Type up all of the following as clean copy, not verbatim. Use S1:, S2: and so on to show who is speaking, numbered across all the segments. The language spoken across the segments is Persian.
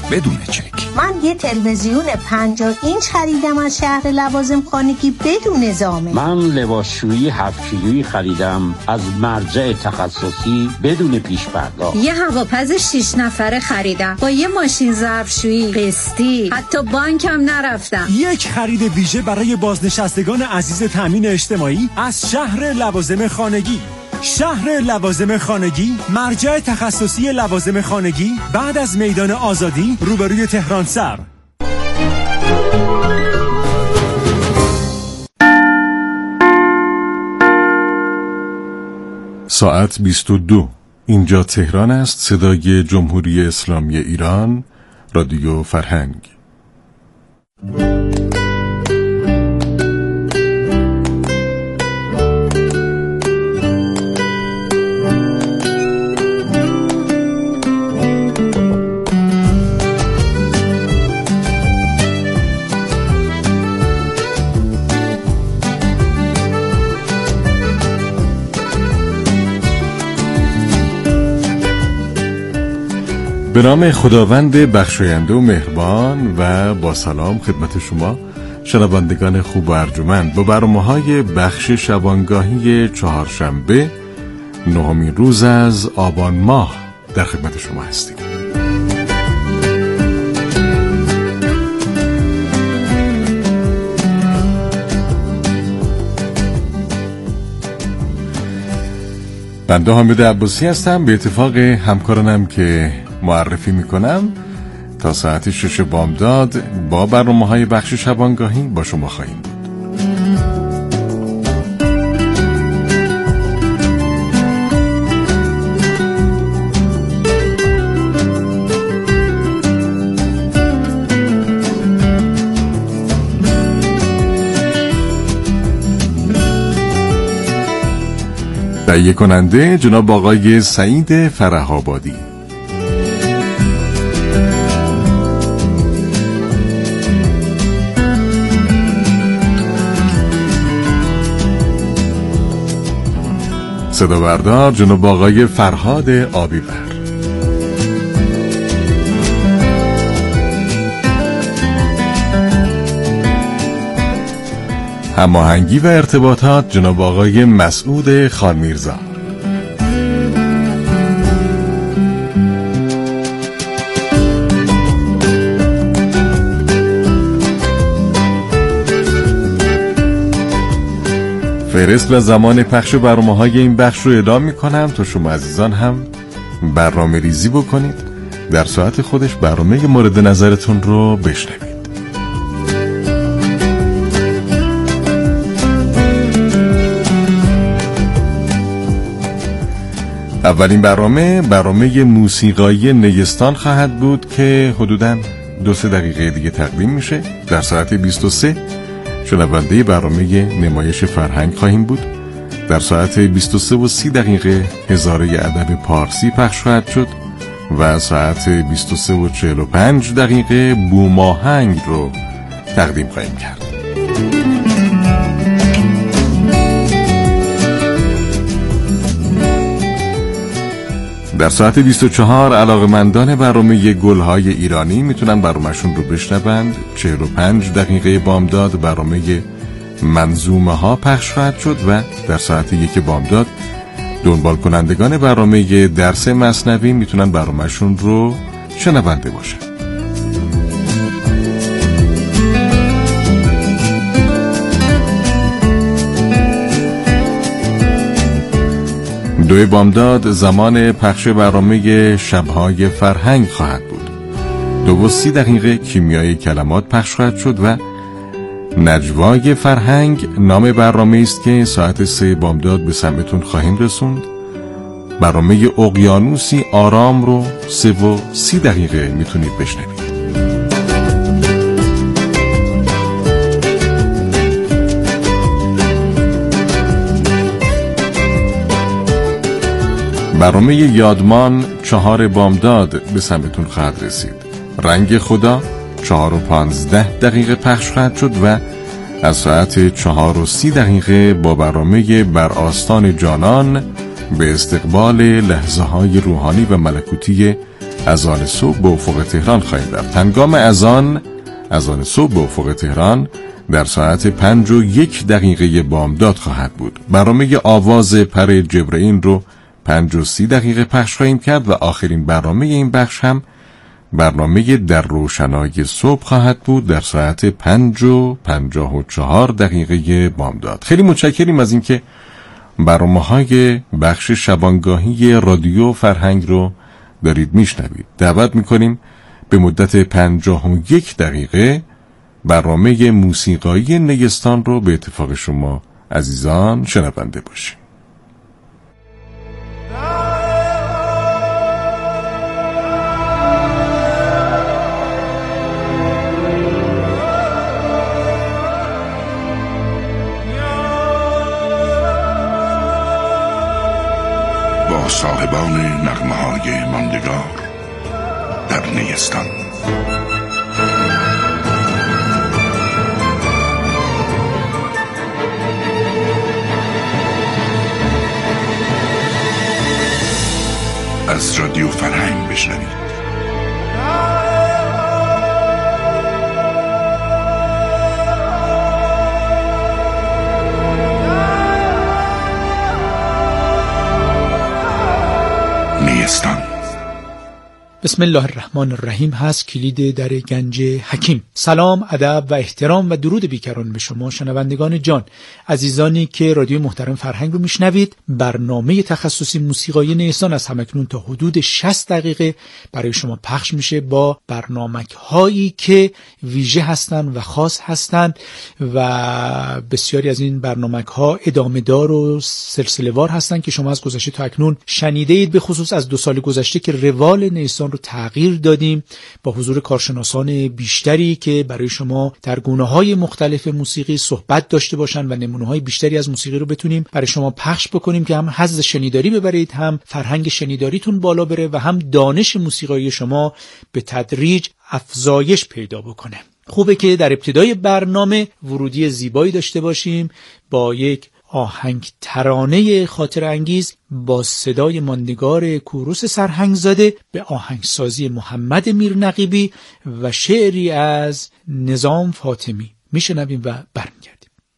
S1: بدون چک.
S2: من یه تلویزیون 50 اینچ خریدم از شهر لوازم خانگی بدون ضامن.
S3: من لباسشویی 7 کیلویی خریدم از مرجع تخصصی بدون پیش پرداخت.
S4: یه هواپز 6 نفره خریدم با یه ماشین ظرفشویی قسطی، حتی بانکم نرفتم.
S5: یک خرید ویژه برای بازنشستگان عزیز تامین اجتماعی از شهر لوازم خانگی. شهر لوازم خانگی، مرجع تخصصی لوازم خانگی، بعد از میدان آزادی روبروی تهران سر.
S6: ساعت 22. اینجا تهران است. صدای جمهوری اسلامی ایران، رادیو فرهنگ. به نام خداوند بخشاینده و مهربان و با سلام خدمت شما شنوندگان خوب و ارجمند. با برنامه‌های بخش شبانگاهی چهارشنبه 9 روز از آبان ماه در خدمت شما هستیم. بنده حامد عباسی هستم. به اتفاق همکارانم که معرفی میکنم تا ساعت 6 بامداد با برنامه‌های بخش شبانگاهی با شما خواهیم بود. تهیه کننده جناب آقای سعید فره‌آبادی. صدا بردار جناب آقای فرهاد آبیور. هماهنگی و ارتباطات جناب آقای مسعود خانمیرزا. فهرست و زمان پخش برنامه‌های این بخش رو اعلام می‌کنم تا شما عزیزان هم برنامه ریزی بکنید، در ساعت خودش برنامه مورد نظرتون رو بشنوید. اولین برنامه موسیقایی نیستان خواهد بود که حدوداً 2-3 دقیقه دیگه تقدیم میشه. در ساعت 23 شنونده برنامه نمایش فرهنگ خواهیم بود. در ساعت 23:30 هزاره ادب پارسی پخش خواهد شد و ساعت 23:45 بوماهنگ رو تقدیم خواهیم کرد. در ساعت 24 علاقمندان برنامه گلهای ایرانی میتونن برنامه‌شون رو بشنوند. 45 بامداد برنامه منظومه ها پخش خواهد شد و در ساعت 1 بامداد دنبال کنندگان برنامه درس مثنوی میتونن برنامه‌شون رو شنونده باشن. دوی بامداد زمان پخش برنامه شبهای فرهنگ خواهد بود. 2:30 کیمیای کلمات پخش خواهد شد و نجوای فرهنگ نام برنامه است که ساعت 3 بامداد به سمعتون خواهیم رسوند. برنامه اقیانوسی آرام رو 3:30 میتونید بشنوید. برنامه یادمان 4 بامداد به سمعتون خواهد رسید. رنگ خدا 4:15 پخش خواهد شد و از ساعت 4:30 با برنامه بر آستان جانان به استقبال لحظه های روحانی و ملکوتی اذان صبح به افق تهران خواهیم رفت. هنگام اذان صبح به افق تهران در ساعت 5:01 بامداد خواهد بود. برنامه آواز پر جبرئیل رو 5:30 پخش خواهیم کرد و آخرین برنامه این بخش هم برنامه در روشنای صبح خواهد بود در ساعت 5:54 بامداد. خیلی متشکریم از اینکه برنامه‌های بخش شبانگاهی رادیو فرهنگ رو دارید میشنوید. دعوت میکنیم به مدت 51 برنامه موسیقایی نیستان رو به اتفاق شما عزیزان شنونده باشیم.
S1: با صاحبان نغمه‌های ماندگار در نیستان. از رادیو فرهنگ بشنوید. نیستان.
S7: بسم الله الرحمن الرحیم هست کلید در گنج حکیم. سلام، ادب و احترام و درود بیکران به شما شنوندگان جان، عزیزانی که رادیو محترم فرهنگ رو میشنوید. برنامه تخصصی موسیقایی نیستان از همکنون تا حدود 60 دقیقه برای شما پخش میشه با برنامه‌هایی که ویژه هستند و خاص هستند و بسیاری از این برنامه‌ها ادامه دار و سلسله وار هستند که شما از گذشته تا اکنون شنیده اید، به خصوص از 2 سال گذشته که روال نیستان رو تغییر دادیم با حضور کارشناسان بیشتری که برای شما در گونه‌های مختلف موسیقی صحبت داشته باشن و نمونه‌های بیشتری از موسیقی رو بتونیم برای شما پخش بکنیم که هم حظ شنیداری ببرید، هم فرهنگ شنیداریتون بالا بره و هم دانش موسیقایی شما به تدریج افزایش پیدا بکنه. خوبه که در ابتدای برنامه ورودی زیبایی داشته باشیم با یک آهنگ ترانه خاطر انگیز با صدای ماندگار کوروش سرهنگزاده به آهنگسازی محمد میرنقیبی و شعری از نظام فاطمی. میشنویم و برمیگردیم.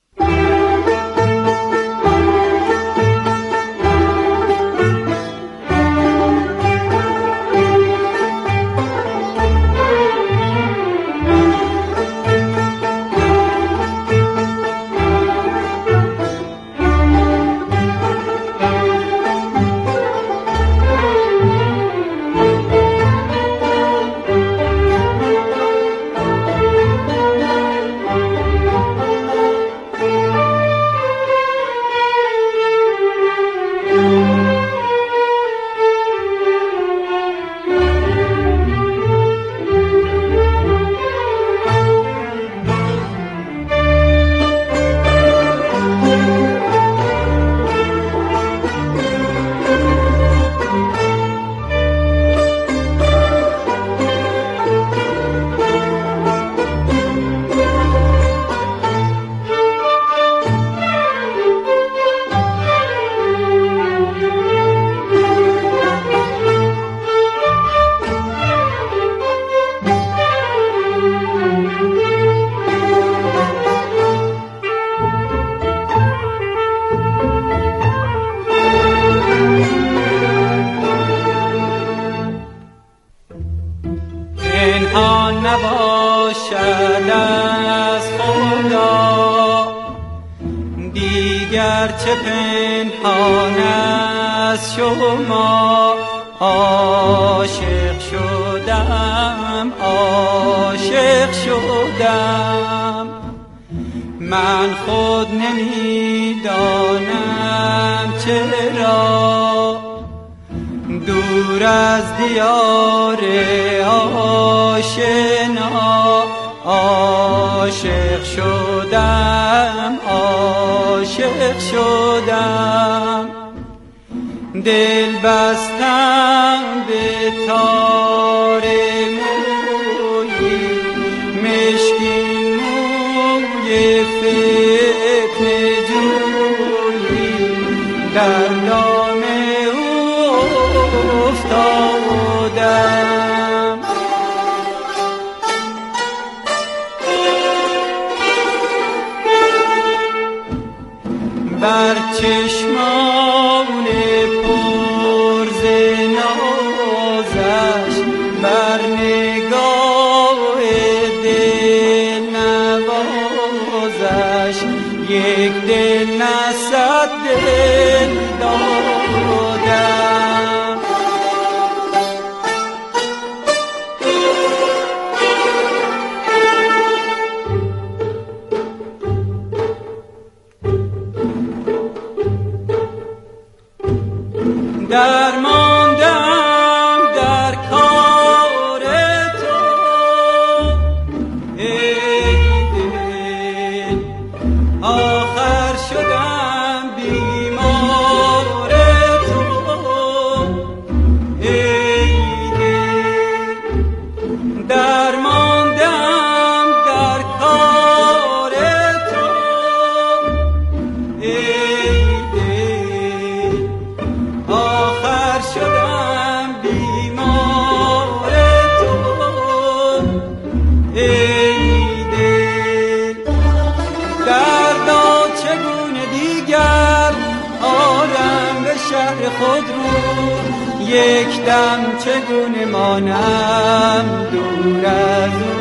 S8: چه پنهان از شما عاشق شدم، عاشق شدم. من خود نمیدانم چرا دور از دیار آشنا عاشق شدم، عاشق شدم. دل بستم به تار موی مشکین موی فتنه جویی، در دام او افتادم. نگاه دل نوازش یک دل نه صد دل دادم. درماندم در کار تو ای دل، آخر شدم بیمار تو ای دل. درماندم در کار تو ای دل، آخر شدم بیمار تو ای دل. دردا چگونه دیگر آرم به شهر خود رو، یک دم چگونه مانم دور از او،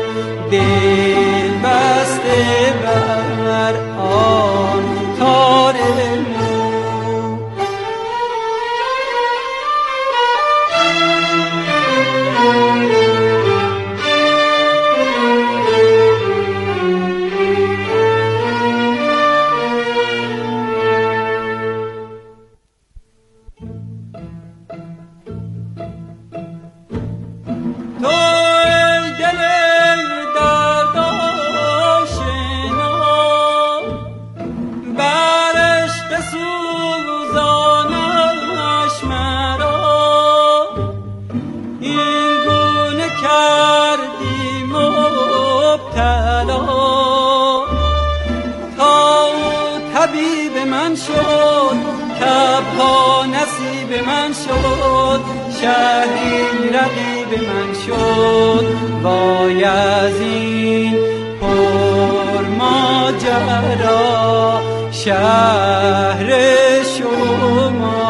S8: دل بسته بر آن تار مو. تو ای دل دردآشنا، بر عشق سوزانش مرا، این گونه کردی مبتلا، تا او طبیب من شد کبها نصیب من شد، شهری رقیب من شد، بایزین پر ماجرا شهر شما.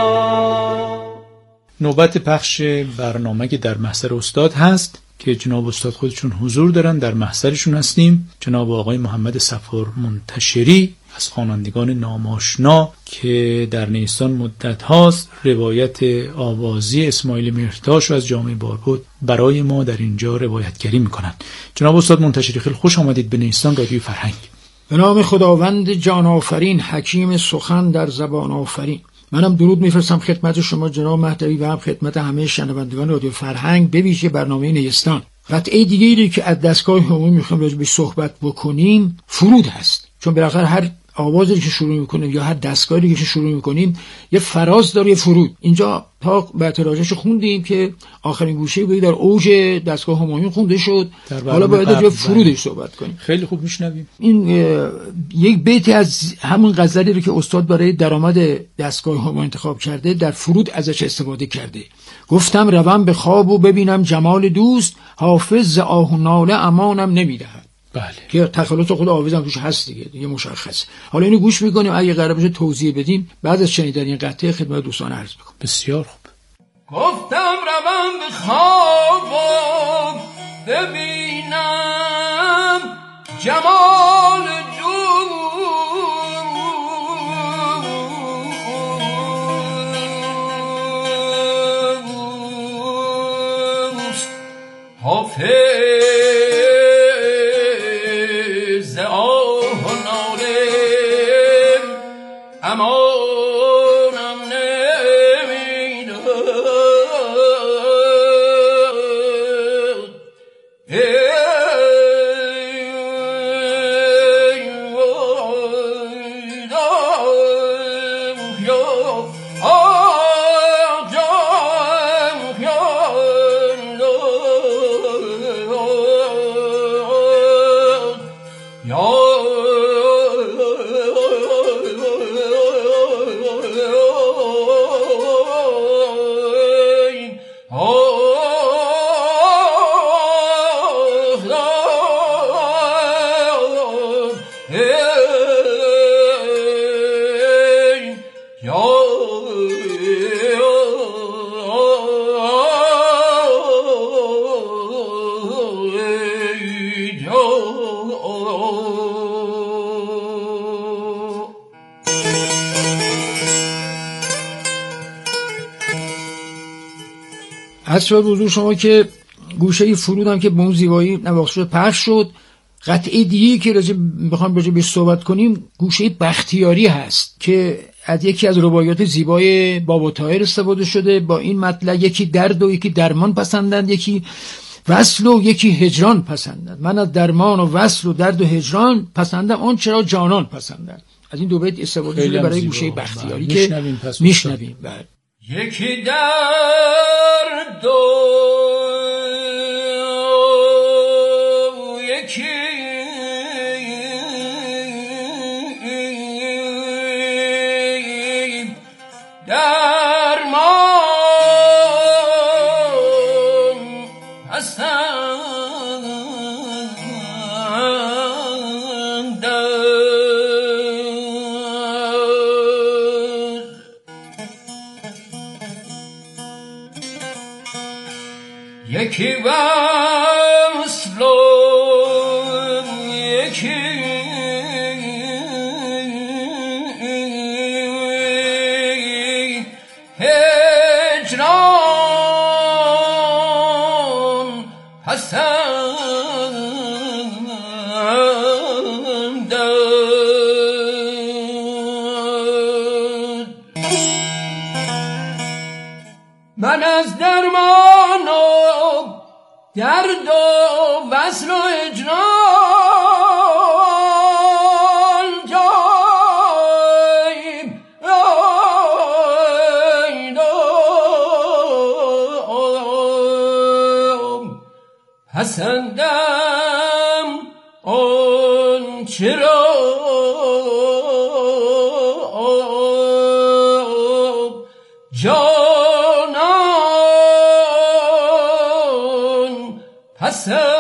S7: نوبت پخش برنامه که در محضر استاد هست که جناب استاد خودشون حضور دارن، در محضرشون هستیم. جناب آقای محمد صفور منتشری از خوانندگان ناماشنا که در نیستان مدت هاست روایت آوازی اسماعیل مهرتاش از جامعه باربد برای ما در اینجا روایتگری میکنند. جناب استاد منتشری خیلی خوش آمدید به نیستان رادیو فرهنگ.
S9: به نام خداوند جان آفرین، حکیم سخن در زبان آفرین. منم درود میفرستم خدمت شما جناب مهدوی و هم خدمت همه شنوندگان رادیو فرهنگ، به ویژه برنامه نیستان. قطعه دیگری که از دستگاه عمومی میخوایم راجع به صحبت بکنیم فرود هست، چون بالاخره هر آوازی که شروع میکنیم یا هر دستگاهی که شروع میکنیم یه فراز داره، یه فرود. اینجا تا به تراژش خوندیم که آخرین گوشه بود در اوج دستگاه همایون خونده شد، حالا باید راجع به فرودش صحبت کنیم.
S7: خیلی خوب میشنویم.
S9: این یک بیتی از همون غزلی رو که استاد برای درآمد دستگاه همایون انتخاب کرده در فرود ازش استفاده کرده. گفتم روم به خواب و ببینم جمال دوست، حافظ ز آه و ناله امانم نمیدهد.
S7: بله،
S9: که تخلط خود آویزم توش هست دیگه مشخص. حالا اینو گوش میکنیم، اگه قرار باشه توضیح بدیم بعد از شنیدن این قطعه خدمت دوستان عرض میکنم.
S7: بسیار خوب.
S10: گفتم روم به خواب و ببینم جمال دوست، حافظ امانم نمیدهد.
S9: عرض شد حضور شما که گوشه فرودم که به اون زیبایی نواخته شد پخش شد. قطعه دیگه که بخوام راجع بهش صحبت کنیم گوشه بختیاری هست که از یکی از رباعیات زیبای بابا طاهر استفاده شده. با این مطلب یکی درد و یکی درمان پسندند، یکی وصل و یکی هجران پسندند. من از درمان و وصل و درد و هجران پسندم، آن چرا جانان پسندند. از این دو بیت استفاده شده برای گوشه بختیاری که میشنویم.
S10: یکی درد و یکی درمان هستند. یکی وصل و یکی هجران پسند. من از درمان و درد و وصل و هجران پسندم، آن چرا جانان پسند.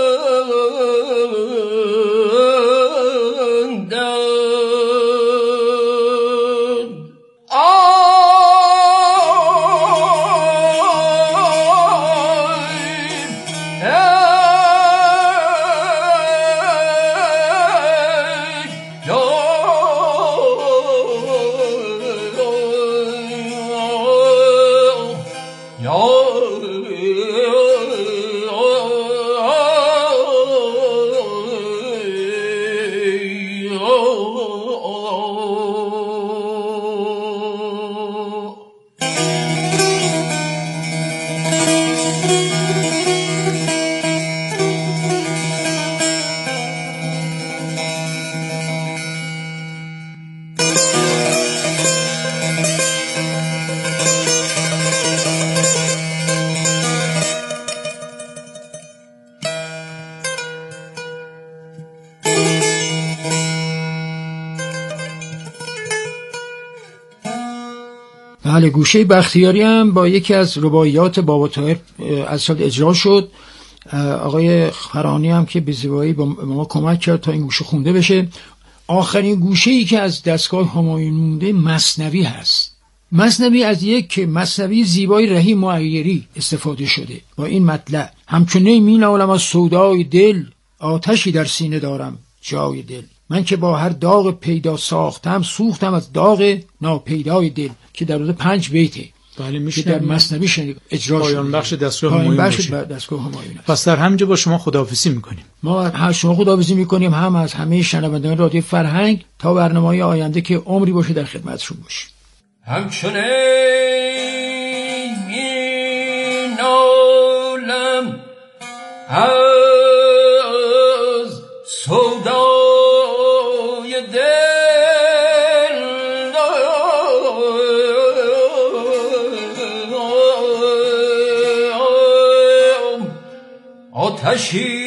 S9: بله، گوشه بختیاری هم با یکی از رباعیات بابا طاهر از سال اجرا شد. آقای فرانی هم که به زیبایی با ما کمک کرد تا این گوشه خونده بشه. آخرین گوشه‌ای که از دستگاه همایون مونده مثنوی هست. مثنوی از یک مثنوی زیبای رحیم معیری استفاده شده با این مطلب: همچنین می نالم از سودای دل، آتشی در سینه دارم جای دل. من که با هر داغ پیدا ساختم، سوختم از داغ ناپیدای دل، که در روز 5 بیته.
S7: بله،
S9: میشه در مثنوی اجرا شد.
S7: پایان بخش دستگاه همایون باشه.
S9: دستگاه همایون است.
S7: پس در همینجا با شما خداحافظی میکنیم.
S9: ما هم شما خداحافظی میکنیم، هم از همه شنوندگان رادیو فرهنگ، تا برنامه‌های آینده که عمری باشه در خدمتشون باشیم.
S10: همچنین نالم از سودای دل، آتشی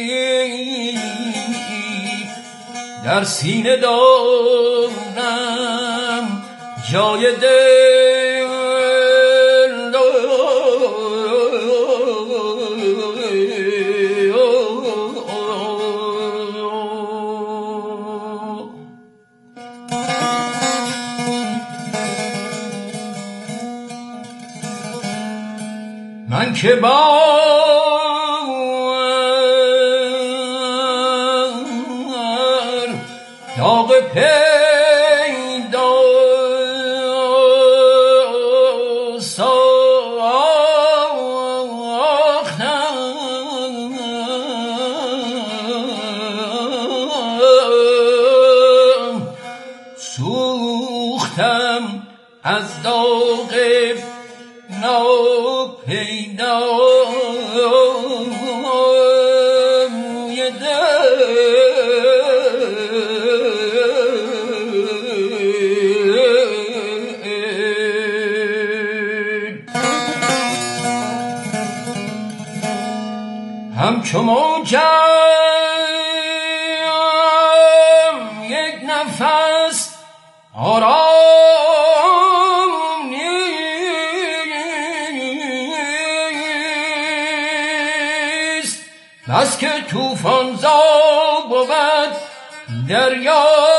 S10: در سینه دارم جای دل. من که با داغ پیدا از داغ ناپیدای همچو موجم یک نفس آرام نیست، بس که طوفان زا بود دریا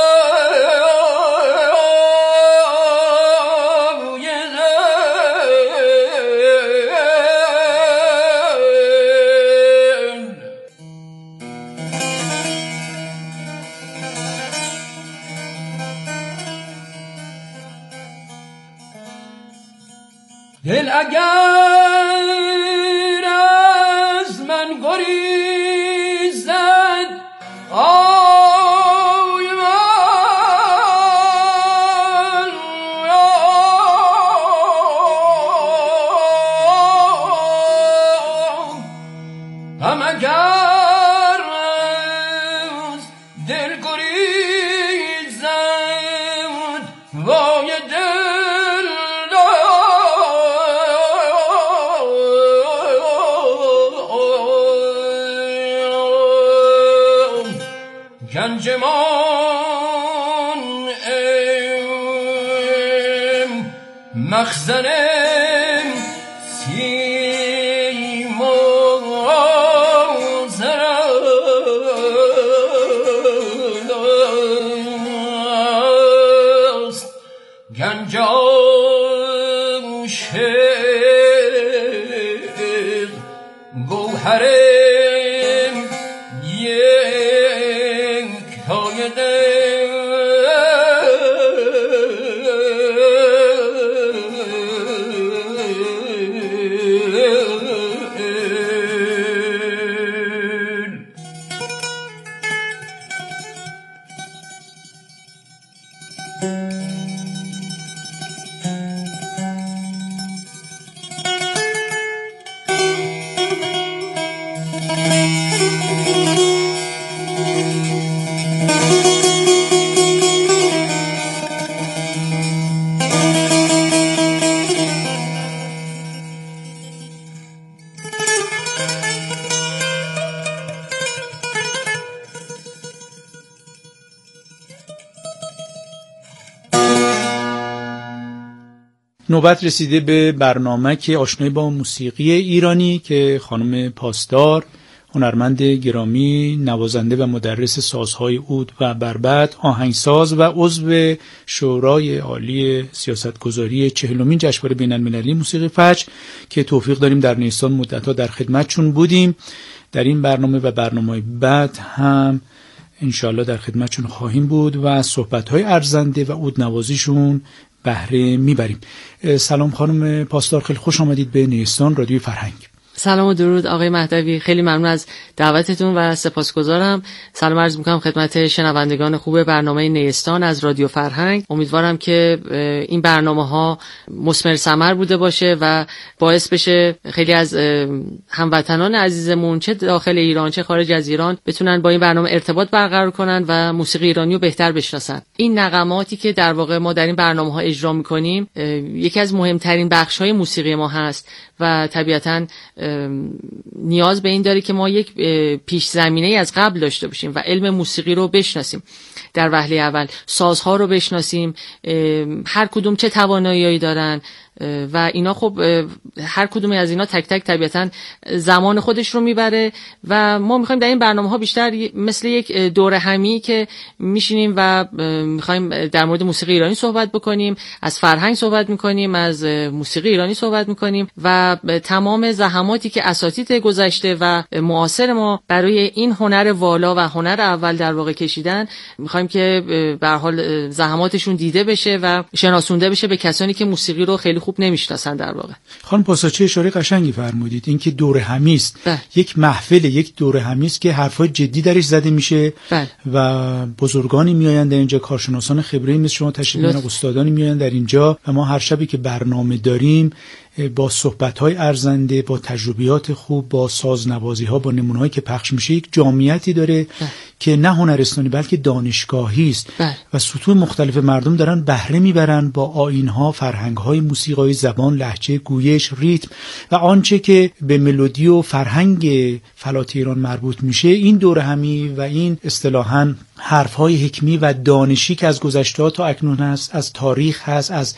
S10: دل اگر از من گریزد آی من هم اگر از دل گریزد وای دل گنج من مخزن سیم و زر است، گنج عاشق گوهر
S7: نوبت رسیده به برنامه که آشنایی با موسیقی ایرانی که خانم پاسدار، هنرمند گرامی، نوازنده و مدرس سازهای عود و بربط، آهنگساز و عضو شورای عالی سیاستگذاری 40مین جشنواره بین‌المللی موسیقی فجر که توفیق داریم در نیسان مدت‌ها در خدمتشون بودیم. در این برنامه و برنامه‌های بعد هم انشالله در خدمتشون خواهیم بود و از صحبت‌های ارزنده و عود نوازیشون بهره میبریم. سلام خانم پاسدار، خیلی خوش آمدید به نیستان رادیوی فرهنگ.
S11: سلام و درود آقای مهدوی، خیلی ممنون از دعوتتون و سپاسگزارم. سلام عرض میکنم خدمت شنوندگان خوب برنامه نیستان از رادیو فرهنگ. امیدوارم که این برنامه‌ها مثمر ثمر بوده باشه و باعث بشه خیلی از هموطنان عزیزمون چه داخل ایران چه خارج از ایران بتونن با این برنامه ارتباط برقرار کنن و موسیقی ایرانی رو بهتر بشناسن. این نغماتی که در واقع ما در این برنامه‌ها اجرا میکنیم یکی از مهمترین بخش‌های موسیقی ما هست و طبیعتاً نیاز به این داره که ما یک پیش زمینه از قبل داشته باشیم و علم موسیقی رو بشناسیم. در وهله اول سازها رو بشناسیم، هر کدوم چه توانایی‌هایی دارن و اینا. خب هر کدومی از اینا تک تک طبیعتاً زمان خودش رو میبره و ما میخوایم در این برنامه‌ها بیشتر مثل یک دوره همی که میشینیم و میخوایم در مورد موسیقی ایرانی صحبت بکنیم، از فرهنگ صحبت میکنیم، از موسیقی ایرانی صحبت میکنیم و تمام زحماتی که اساتید گذشته و معاصر ما برای این هنر والا و هنر اول در واقع کشیدن، میخوایم که به هر حال زحماتشون دیده بشه و شناسونده بشه به کسانی که موسیقی رو خیلی خوب نمیشناسن در واقع.
S7: خانم پاساچی اشاره قشنگی فرمودید، اینکه دوره همی است، یک محفل، یک دوره همی است که حرفای جدی درش زده میشه و بزرگانی میآیند در اینجا، کارشناسان خبره مثل شما تشریف میارن، استادانی میآیند در اینجا و ما هر شبی که برنامه داریم با صحبت‌های ارزنده، با تجربیات خوب، با سازنوازی‌ها، با نمونه‌هایی که پخش میشه، یک جامعیتی داره که نه هنرستانی بلکه دانشگاهی است و سطوح مختلف مردم دارن بهره میبرن با آیین‌ها، فرهنگ‌های موسیقایی، زبان، لهجه، گویش، ریتم و آنچه که به ملودی و فرهنگ فلات ایران مربوط میشه. این دوره همی و این اصطلاحاً حرف‌های حکمی و دانشی که از گذشته تا اکنون هست، از تاریخ هست، از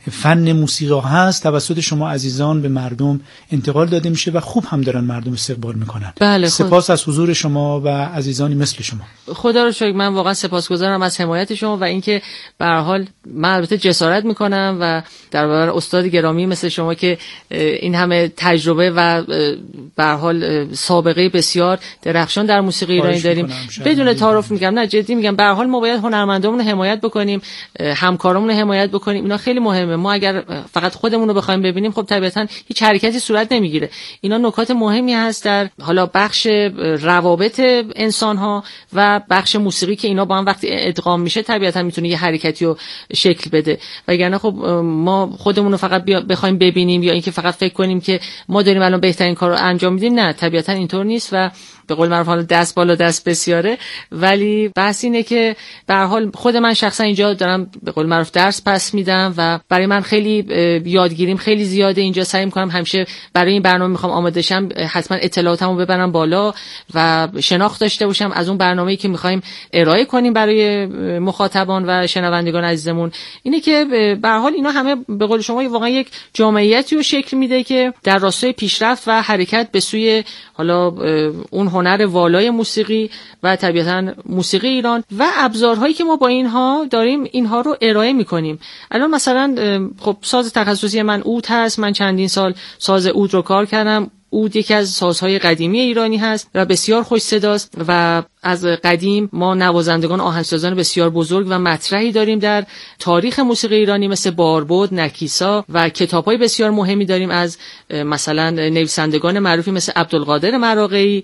S7: فن موسیقی هست، توسط شما عزیزان به مردم انتقال داده میشه و خوب هم دارن مردم استقبال میکنن. سپاس از حضور شما و عزیزانی مثل شما.
S11: خدا رو شکر، من واقعا سپاسگزارم از حمایت شما و اینکه به هر حال من البته جسارت میکنم و در برابر استاد گرامی مثل شما که این همه تجربه و به هر حال سابقه بسیار درخشان در موسیقی ایرانی داریم، بدون تعارف میگم، نه جدی میگم، به هر حال ما باید هنرمندامون رو حمایت بکنیم، همکارامون رو حمایت بکنیم. اینا خیلی مهمه. ما اگر فقط خودمون رو بخوایم ببینیم خب طبیعتا هیچ حرکتی صورت نمیگیره. اینا نکات مهمی هست در حالا بخش روابط انسان ها و بخش موسیقی که اینا با هم وقتی ادغام میشه طبیعتا میتونه یه حرکتی رو شکل بده. وگرنه خب ما خودمون رو فقط بخوایم ببینیم یا اینکه فقط فکر کنیم که ما داریم الان بهترین کار رو انجام میدیم، نه طبیعتا اینطور نیست و به قول معروف حالا دست بالا دست بسیاره. ولی بحث اینه که به هر حال خود من شخصا اینجا دارم به قول معروف درس پس میدم و برای من خیلی یادگیریم خیلی زیاده. اینجا سعی میکنم همیشه برای این برنامه میخوام آماده شم حتما اطلاعاتمو ببرم بالا و شناخت داشته باشم از اون برنامه‌ای که میخوایم ارائه کنیم برای مخاطبان و شنوندگان عزیزمون. اینه که به هر حال اینا همه به قول شما واقعا یک جامعیتی رو شکل میده که در راستای پیشرفت و حرکت به سوی حالا اون هنر والای موسیقی و طبیعتا موسیقی ایران و ابزارهایی که ما با اینها داریم اینها رو ارائه میکنیم. الان مثلا خب ساز تخصصی من عود هست، من چندین سال ساز عود رو کار کردم. عود یکی از سازهای قدیمی ایرانی هست و بسیار خوش صداست و از قدیم ما نوازندگان آهنگسازان بسیار بزرگ و مطرحی داریم در تاریخ موسیقی ایرانی مثل باربد، نکیسا و کتاب‌های بسیار مهمی داریم از مثلا نویسندگان معروفی مثل عبدالقادر مراغه‌ای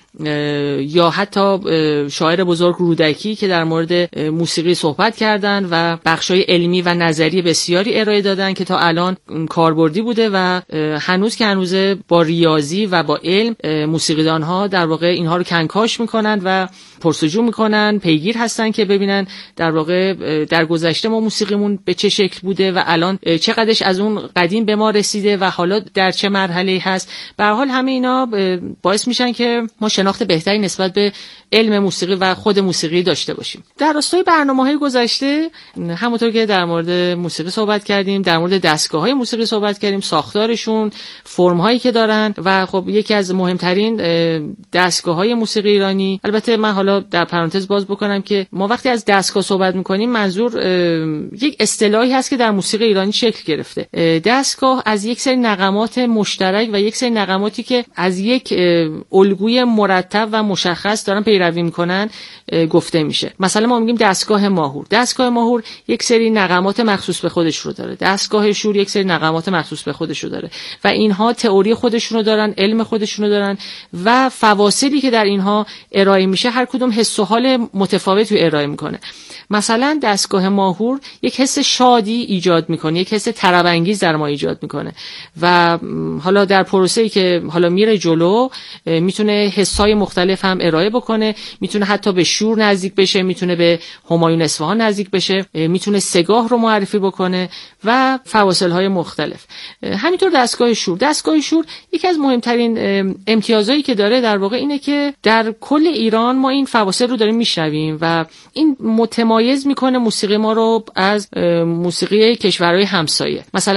S11: یا حتی شاعر بزرگ رودکی که در مورد موسیقی صحبت کردن و بخشای علمی و نظری بسیاری ارائه دادن که تا الان کاربردی بوده و هنوز که هنوزه با ریاضی و با علم موسیقیدان‌ها در واقع اینها رو کنکاش می‌کنند و پرسجو میکنن، پیگیر هستن که ببینن در واقع در گذشته ما موسیقیمون به چه شکل بوده و الان چقدرش از اون قدیم به ما رسیده و حالا در چه مرحله‌ای هست. به هر حال همه اینا باعث میشن که ما شناخت بهتری نسبت به علم موسیقی و خود موسیقی داشته باشیم. در راستای برنامه‌های گذشته همونطور که در مورد موسیقی صحبت کردیم، در مورد دستگاه‌های موسیقی صحبت کردیم، ساختارشون، فرم‌هایی که دارن و خب یکی از مهمترین دستگاه‌های موسیقی ایرانی، البته من حالا در پرانتز باز بکنم که ما وقتی از دستگاه صحبت می‌کنیم منظور یک اصطلاحی هست که در موسیقی ایرانی شکل گرفته. دستگاه از یک سری نغمات مشترک و یک سری نغماتی که از یک الگوی مرتب و مشخص دارن پیروی میکنن گفته میشه. مثلا ما میگیم دستگاه ماهور. دستگاه ماهور یک سری نغمات مخصوص به خودش رو داره. دستگاه شور یک سری نغمات مخصوص به خودش رو داره و اینها تئوری خودشونو دارن، علم خودشونو دارن و فواصلی که در اینها ارائه میشه هر کدوم حس و حال متفاوتی ارائه میکنه. مثلا دستگاه ماهور یک حس شادی ایجاد میکنه، یک حس طرب انگیز در ما ایجاد میکنه و حالا در پروسه‌ای که حالا میره جلو میتونه حسای مختلف هم ارائه بکنه، میتونه حتی به شور نزدیک بشه، میتونه به همایون اصفهان نزدیک بشه، میتونه سگاه رو معرفی بکنه و فواصل‌های مختلف. همینطور دستگاه شور یکی از مهمترین امتیازایی که داره در واقع اینه که در کل ایران ما این فواصل رو داریم میشنویم و این متمایز میکنه موسیقی ما رو از موسیقی کشورهای همسایه. مثلا